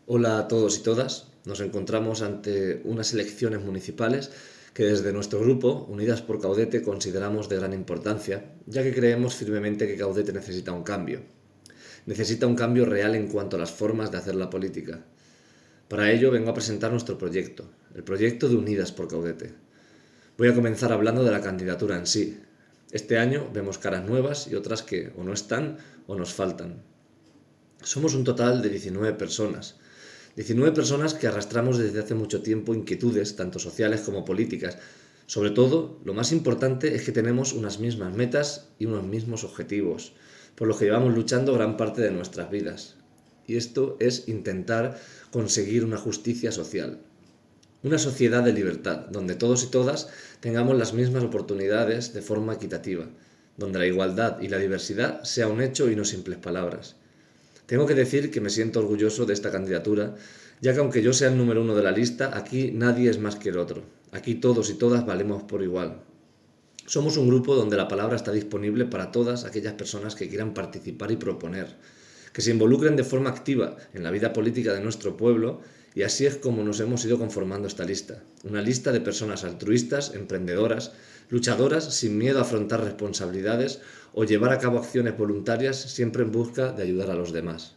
Hola a todos y todas. Nos encontramos ante unas elecciones municipales que desde nuestro grupo, Unidas por Caudete, consideramos de gran importancia, ya que creemos firmemente que Caudete necesita un cambio. Necesita un cambio real en cuanto a las formas de hacer la política. Para ello vengo a presentar nuestro proyecto, el proyecto de Unidas por Caudete. Voy a comenzar hablando de la candidatura en sí. Este año vemos caras nuevas y otras que o no están o nos faltan. Somos un total de 19 personas. 19 personas que arrastramos desde hace mucho tiempo inquietudes, tanto sociales como políticas. Sobre todo, lo más importante es que tenemos unas mismas metas y unos mismos objetivos, por los que llevamos luchando gran parte de nuestras vidas. Y esto es intentar conseguir una justicia social. Una sociedad de libertad, donde todos y todas tengamos las mismas oportunidades de forma equitativa, donde la igualdad y la diversidad sea un hecho y no simples palabras. Tengo que decir que me siento orgulloso de esta candidatura, ya que aunque yo sea el número 1 de la lista, aquí nadie es más que el otro. Aquí todos y todas valemos por igual. Somos un grupo donde la palabra está disponible para todas aquellas personas que quieran participar y proponer, que se involucren de forma activa en la vida política de nuestro pueblo, y así es como nos hemos ido conformando esta lista. Una lista de personas altruistas, emprendedoras, luchadoras sin miedo a afrontar responsabilidades o llevar a cabo acciones voluntarias siempre en busca de ayudar a los demás.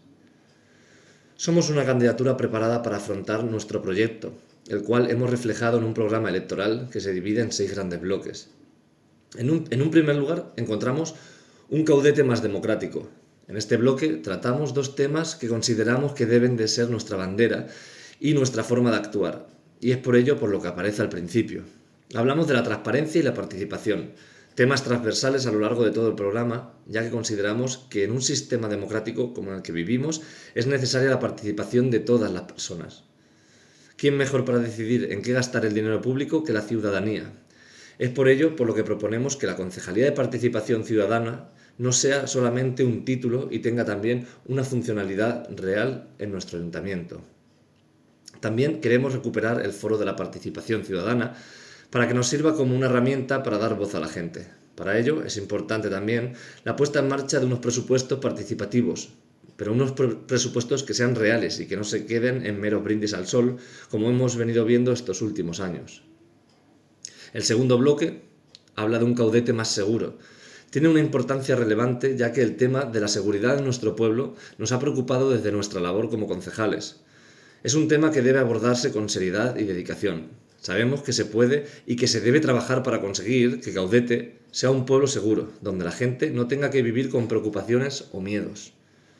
Somos una candidatura preparada para afrontar nuestro proyecto, el cual hemos reflejado en un programa electoral que se divide en 6 grandes bloques. En un primer lugar encontramos un caudete más democrático. En este bloque tratamos 2 temas que consideramos que deben de ser nuestra bandera y nuestra forma de actuar, y es por ello por lo que aparece al principio. Hablamos de la transparencia y la participación, temas transversales a lo largo de todo el programa, ya que consideramos que en un sistema democrático como el que vivimos es necesaria la participación de todas las personas. ¿Quién mejor para decidir en qué gastar el dinero público que la ciudadanía? Es por ello por lo que proponemos que la Concejalía de Participación Ciudadana no sea solamente un título y tenga también una funcionalidad real en nuestro ayuntamiento. También queremos recuperar el foro de la participación ciudadana para que nos sirva como una herramienta para dar voz a la gente. Para ello es importante también la puesta en marcha de unos presupuestos participativos, pero unos presupuestos que sean reales y que no se queden en meros brindis al sol, como hemos venido viendo estos últimos años. El segundo bloque habla de un caudete más seguro. Tiene una importancia relevante ya que el tema de la seguridad en nuestro pueblo nos ha preocupado desde nuestra labor como concejales. Es un tema que debe abordarse con seriedad y dedicación. Sabemos que se puede y que se debe trabajar para conseguir que Caudete sea un pueblo seguro, donde la gente no tenga que vivir con preocupaciones o miedos.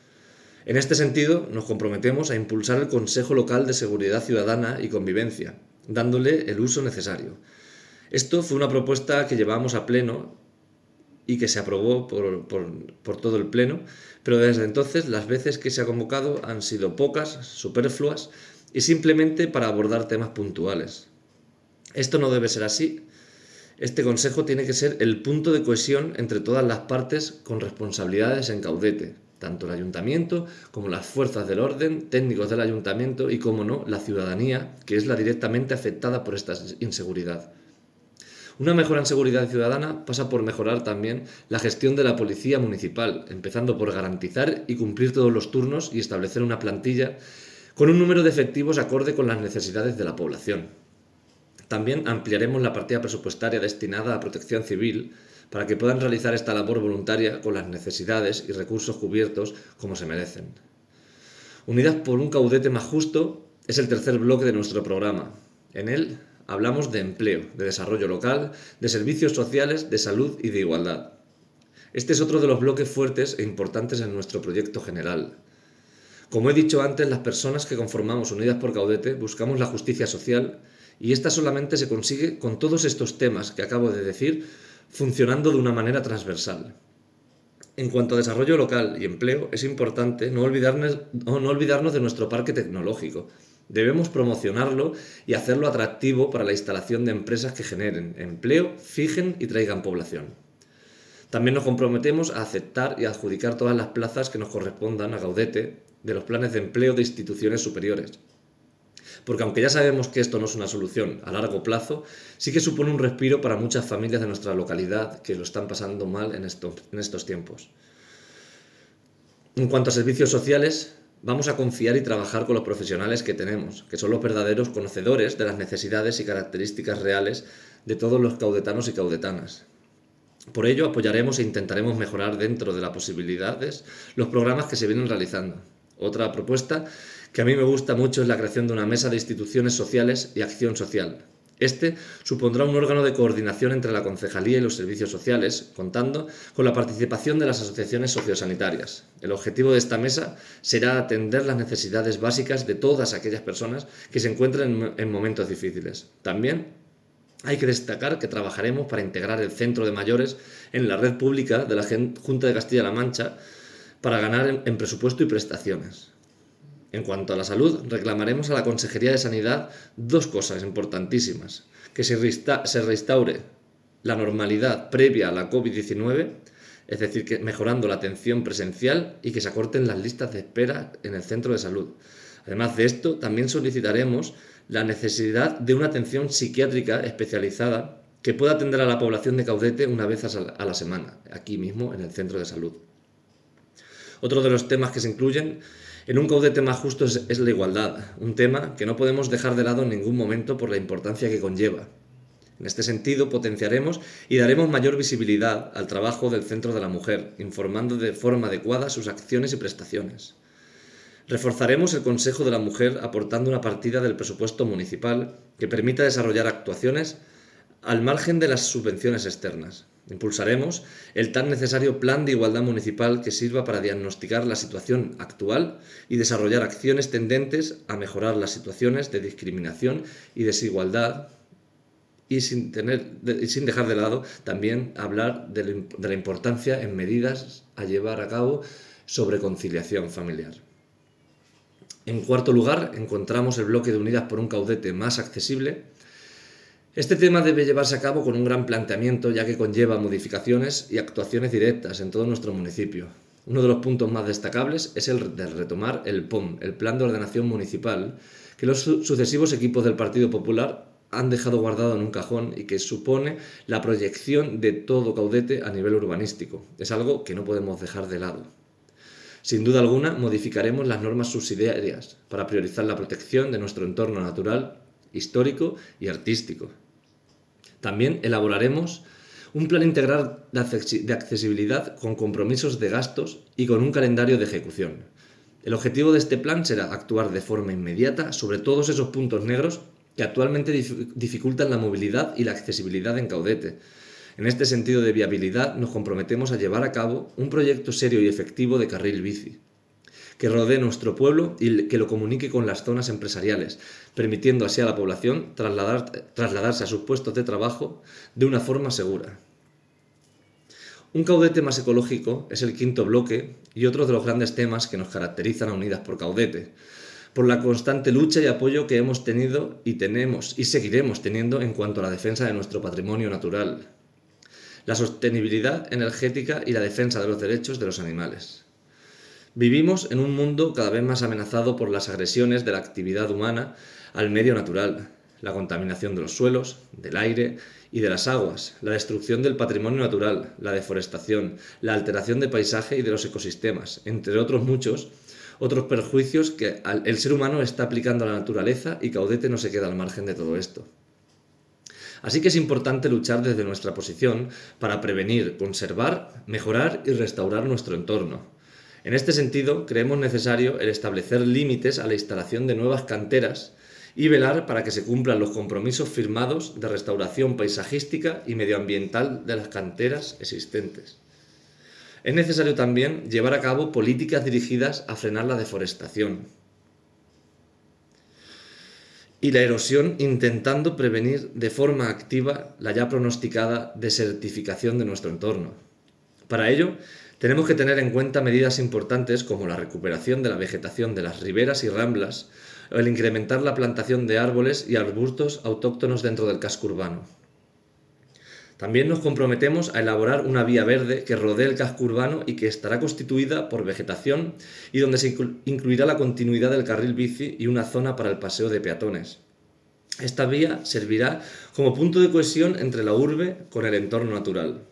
En este sentido, nos comprometemos a impulsar el Consejo Local de Seguridad Ciudadana y Convivencia, dándole el uso necesario. Esto fue una propuesta que llevamos a pleno y que se aprobó por todo el pleno, pero desde entonces las veces que se ha convocado han sido pocas, superfluas y simplemente para abordar temas puntuales. Esto no debe ser así. Este consejo tiene que ser el punto de cohesión entre todas las partes con responsabilidades en Caudete, tanto el ayuntamiento como las fuerzas del orden, técnicos del ayuntamiento y, como no, la ciudadanía, que es la directamente afectada por esta inseguridad. Una mejora en seguridad ciudadana pasa por mejorar también la gestión de la policía municipal, empezando por garantizar y cumplir todos los turnos y establecer una plantilla con un número de efectivos acorde con las necesidades de la población. También ampliaremos la partida presupuestaria destinada a protección civil para que puedan realizar esta labor voluntaria con las necesidades y recursos cubiertos como se merecen. Unidas por un caudete más justo es el tercer bloque de nuestro programa. En él hablamos de empleo, de desarrollo local, de servicios sociales, de salud y de igualdad. Este es otro de los bloques fuertes e importantes en nuestro proyecto general. Como he dicho antes, las personas que conformamos Unidas por Caudete buscamos la justicia social y esta solamente se consigue con todos estos temas que acabo de decir funcionando de una manera transversal. En cuanto a desarrollo local y empleo, es importante no olvidarnos de nuestro parque tecnológico. Debemos promocionarlo y hacerlo atractivo para la instalación de empresas que generen empleo, fijen y traigan población. También nos comprometemos a aceptar y adjudicar todas las plazas que nos correspondan a Caudete de los planes de empleo de instituciones superiores. Porque aunque ya sabemos que esto no es una solución a largo plazo, sí que supone un respiro para muchas familias de nuestra localidad que lo están pasando mal en estos tiempos. En cuanto a servicios sociales, Vamos a confiar y trabajar con los profesionales que tenemos, que son los verdaderos conocedores de las necesidades y características reales de todos los caudetanos y caudetanas. Por ello, apoyaremos e intentaremos mejorar dentro de las posibilidades los programas que se vienen realizando. Otra propuesta que a mí me gusta mucho es la creación de una mesa de instituciones sociales y acción social. Este supondrá un órgano de coordinación entre la concejalía y los servicios sociales, contando con la participación de las asociaciones sociosanitarias. El objetivo de esta mesa será atender las necesidades básicas de todas aquellas personas que se encuentren en momentos difíciles. También hay que destacar que trabajaremos para integrar el centro de mayores en la red pública de la Junta de Castilla-La Mancha para ganar en presupuesto y prestaciones. En cuanto a la salud, reclamaremos a la Consejería de Sanidad dos cosas importantísimas: que se restaure la normalidad previa a la COVID-19, es decir, que mejorando la atención presencial, y que se acorten las listas de espera en el centro de salud. Además de esto, también solicitaremos la necesidad de una atención psiquiátrica especializada que pueda atender a la población de Caudete una vez a la semana, aquí mismo en el centro de salud. Otro de los temas que se incluyen en un Caudete más justo es la igualdad, un tema que no podemos dejar de lado en ningún momento por la importancia que conlleva. En este sentido, potenciaremos y daremos mayor visibilidad al trabajo del Centro de la Mujer, informando de forma adecuada sus acciones y prestaciones. Reforzaremos el Consejo de la Mujer aportando una partida del presupuesto municipal que permita desarrollar actuaciones al margen de las subvenciones externas. Impulsaremos el tan necesario Plan de Igualdad Municipal que sirva para diagnosticar la situación actual y desarrollar acciones tendentes a mejorar las situaciones de discriminación y desigualdad, y sin dejar de lado también hablar de la importancia en medidas a llevar a cabo sobre conciliación familiar. En cuarto lugar, encontramos el bloque de Unidas por un Caudete más accesible. Este tema debe llevarse a cabo con un gran planteamiento, ya que conlleva modificaciones y actuaciones directas en todo nuestro municipio. Uno de los puntos más destacables es el de retomar el POM, el Plan de Ordenación Municipal, que los sucesivos equipos del Partido Popular han dejado guardado en un cajón y que supone la proyección de todo Caudete a nivel urbanístico. Es algo que no podemos dejar de lado. Sin duda alguna, modificaremos las normas subsidiarias para priorizar la protección de nuestro entorno natural, histórico y artístico. También elaboraremos un plan integral de accesibilidad con compromisos de gastos y con un calendario de ejecución. El objetivo de este plan será actuar de forma inmediata sobre todos esos puntos negros que actualmente dificultan la movilidad y la accesibilidad en Caudete. En este sentido de viabilidad, nos comprometemos a llevar a cabo un proyecto serio y efectivo de carril bici, que rodee nuestro pueblo y que lo comunique con las zonas empresariales, permitiendo así a la población trasladarse a sus puestos de trabajo de una forma segura. Un Caudete más ecológico es el quinto bloque y otro de los grandes temas que nos caracterizan a Unidas por Caudete, por la constante lucha y apoyo que hemos tenido y tenemos y seguiremos teniendo en cuanto a la defensa de nuestro patrimonio natural, la sostenibilidad energética y la defensa de los derechos de los animales. Vivimos en un mundo cada vez más amenazado por las agresiones de la actividad humana al medio natural, la contaminación de los suelos, del aire y de las aguas, la destrucción del patrimonio natural, la deforestación, la alteración de paisaje y de los ecosistemas, entre otros muchos otros perjuicios que el ser humano está aplicando a la naturaleza, y Caudete no se queda al margen de todo esto. Así que es importante luchar desde nuestra posición para prevenir, conservar, mejorar y restaurar nuestro entorno. En este sentido, creemos necesario el establecer límites a la instalación de nuevas canteras y velar para que se cumplan los compromisos firmados de restauración paisajística y medioambiental de las canteras existentes. Es necesario también llevar a cabo políticas dirigidas a frenar la deforestación y la erosión, intentando prevenir de forma activa la ya pronosticada desertificación de nuestro entorno. Para ello, tenemos que tener en cuenta medidas importantes como la recuperación de la vegetación de las riberas y ramblas o el incrementar la plantación de árboles y arbustos autóctonos dentro del casco urbano. También nos comprometemos a elaborar una vía verde que rodee el casco urbano y que estará constituida por vegetación y donde se incluirá la continuidad del carril bici y una zona para el paseo de peatones. Esta vía servirá como punto de cohesión entre la urbe con el entorno natural.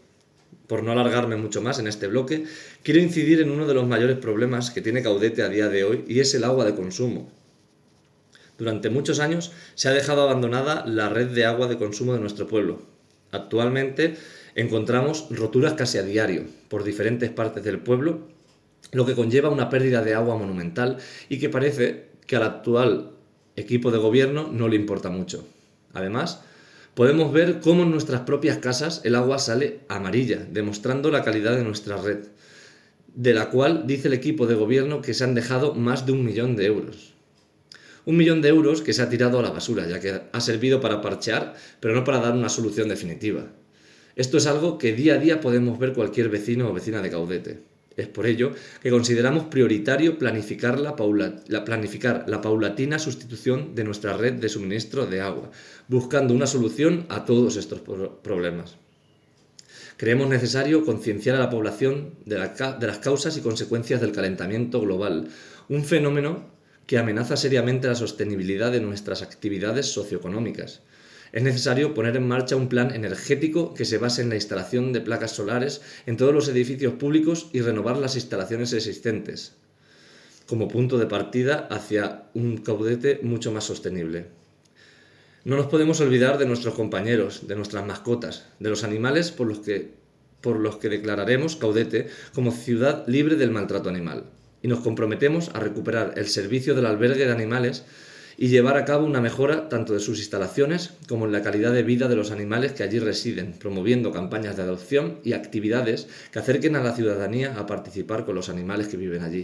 por no alargarme mucho más en este bloque, quiero incidir en uno de los mayores problemas que tiene Caudete a día de hoy y es el agua de consumo. Durante muchos años se ha dejado abandonada la red de agua de consumo de nuestro pueblo. Actualmente encontramos roturas casi a diario por diferentes partes del pueblo, lo que conlleva una pérdida de agua monumental y que parece que al actual equipo de gobierno no le importa mucho. Además, podemos ver cómo en nuestras propias casas el agua sale amarilla, demostrando la calidad de nuestra red, de la cual dice el equipo de gobierno que se han dejado más de 1 millón de euros. 1 millón de euros que se ha tirado a la basura, ya que ha servido para parchear, pero no para dar una solución definitiva. Esto es algo que día a día podemos ver cualquier vecino o vecina de Caudete. Es por ello que consideramos prioritario planificar la paulatina sustitución de nuestra red de suministro de agua, buscando una solución a todos estos problemas. Creemos necesario concienciar a la población de las causas y consecuencias del calentamiento global, un fenómeno que amenaza seriamente la sostenibilidad de nuestras actividades socioeconómicas. Es necesario poner en marcha un plan energético que se base en la instalación de placas solares en todos los edificios públicos y renovar las instalaciones existentes, como punto de partida hacia un Caudete mucho más sostenible. No nos podemos olvidar de nuestros compañeros, de nuestras mascotas, de los animales por los que declararemos Caudete como ciudad libre del maltrato animal. Y nos comprometemos a recuperar el servicio del albergue de animales y llevar a cabo una mejora tanto de sus instalaciones como en la calidad de vida de los animales que allí residen, promoviendo campañas de adopción y actividades que acerquen a la ciudadanía a participar con los animales que viven allí.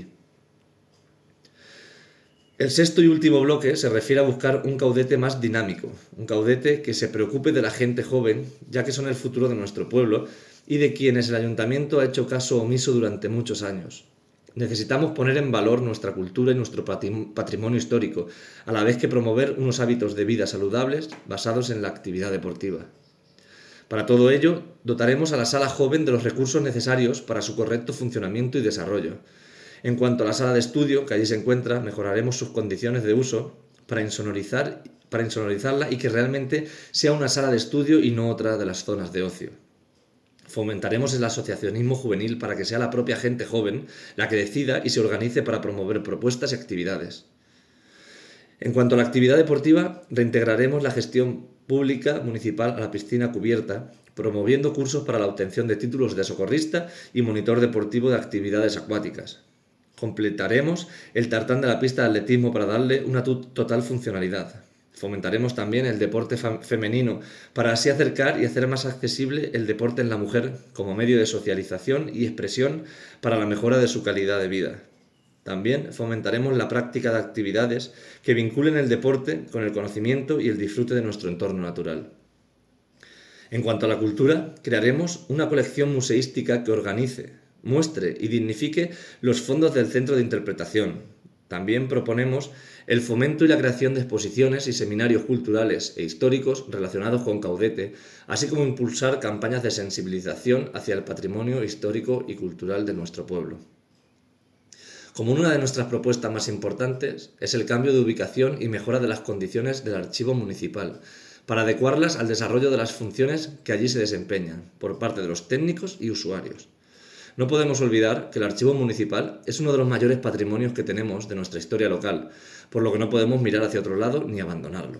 El sexto y último bloque se refiere a buscar un Caudete más dinámico, un Caudete que se preocupe de la gente joven, ya que son el futuro de nuestro pueblo y de quienes el ayuntamiento ha hecho caso omiso durante muchos años. Necesitamos poner en valor nuestra cultura y nuestro patrimonio histórico, a la vez que promover unos hábitos de vida saludables basados en la actividad deportiva. Para todo ello, dotaremos a la sala joven de los recursos necesarios para su correcto funcionamiento y desarrollo. En cuanto a la sala de estudio, que allí se encuentra, mejoraremos sus condiciones de uso para insonorizarla y que realmente sea una sala de estudio y no otra de las zonas de ocio. Fomentaremos el asociacionismo juvenil para que sea la propia gente joven la que decida y se organice para promover propuestas y actividades. En cuanto a la actividad deportiva, reintegraremos la gestión pública municipal a la piscina cubierta, promoviendo cursos para la obtención de títulos de socorrista y monitor deportivo de actividades acuáticas. Completaremos el tartán de la pista de atletismo para darle una total funcionalidad. Fomentaremos también el deporte femenino para así acercar y hacer más accesible el deporte en la mujer como medio de socialización y expresión para la mejora de su calidad de vida. También fomentaremos la práctica de actividades que vinculen el deporte con el conocimiento y el disfrute de nuestro entorno natural. En cuanto a la cultura, crearemos una colección museística que organice, muestre y dignifique los fondos del Centro de Interpretación. También proponemos el fomento y la creación de exposiciones y seminarios culturales e históricos relacionados con Caudete, así como impulsar campañas de sensibilización hacia el patrimonio histórico y cultural de nuestro pueblo. Como una de nuestras propuestas más importantes es el cambio de ubicación y mejora de las condiciones del archivo municipal, para adecuarlas al desarrollo de las funciones que allí se desempeñan, por parte de los técnicos y usuarios. No podemos olvidar que el archivo municipal es uno de los mayores patrimonios que tenemos de nuestra historia local, por lo que no podemos mirar hacia otro lado ni abandonarlo.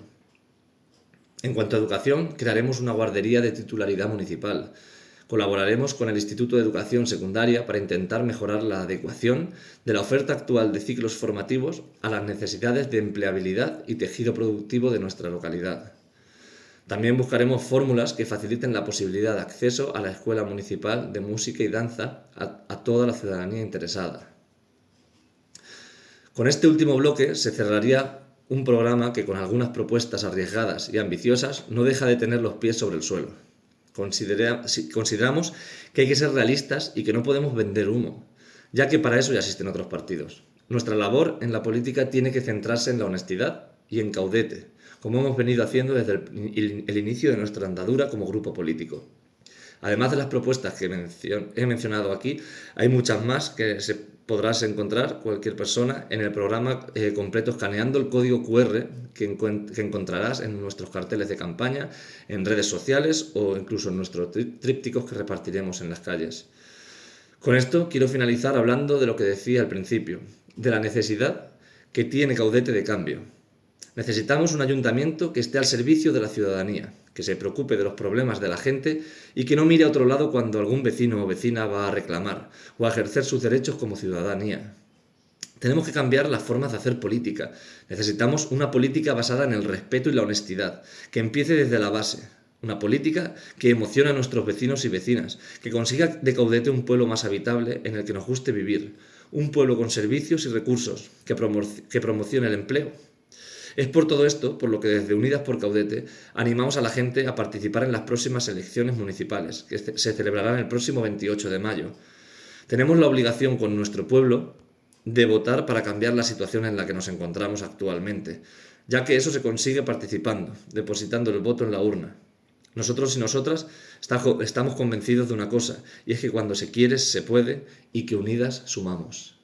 En cuanto a educación, crearemos una guardería de titularidad municipal. Colaboraremos con el Instituto de Educación Secundaria para intentar mejorar la adecuación de la oferta actual de ciclos formativos a las necesidades de empleabilidad y tejido productivo de nuestra localidad. También buscaremos fórmulas que faciliten la posibilidad de acceso a la Escuela Municipal de Música y Danza a toda la ciudadanía interesada. Con este último bloque se cerraría un programa que, con algunas propuestas arriesgadas y ambiciosas, no deja de tener los pies sobre el suelo. Consideramos que hay que ser realistas y que no podemos vender humo, ya que para eso ya existen otros partidos. Nuestra labor en la política tiene que centrarse en la honestidad y en Caudete, como hemos venido haciendo desde el inicio de nuestra andadura como grupo político. Además de las propuestas que he mencionado aquí, hay muchas más que podrás encontrar cualquier persona en el programa completo escaneando el código QR que encontrarás en nuestros carteles de campaña, en redes sociales o incluso en nuestros trípticos que repartiremos en las calles. Con esto quiero finalizar hablando de lo que decía al principio, de la necesidad que tiene Caudete de cambio. Necesitamos un ayuntamiento que esté al servicio de la ciudadanía, que se preocupe de los problemas de la gente y que no mire a otro lado cuando algún vecino o vecina va a reclamar o a ejercer sus derechos como ciudadanía. Tenemos que cambiar las formas de hacer política. Necesitamos una política basada en el respeto y la honestidad, que empiece desde la base. Una política que emocione a nuestros vecinos y vecinas, que consiga de Caudete un pueblo más habitable en el que nos guste vivir, un pueblo con servicios y recursos, que promocione el empleo. Es por todo esto por lo que desde Unidas por Caudete animamos a la gente a participar en las próximas elecciones municipales, que se celebrarán el próximo 28 de mayo. Tenemos la obligación con nuestro pueblo de votar para cambiar la situación en la que nos encontramos actualmente, ya que eso se consigue participando, depositando el voto en la urna. Nosotros y nosotras estamos convencidos de una cosa, y es que cuando se quiere, se puede, y que unidas sumamos.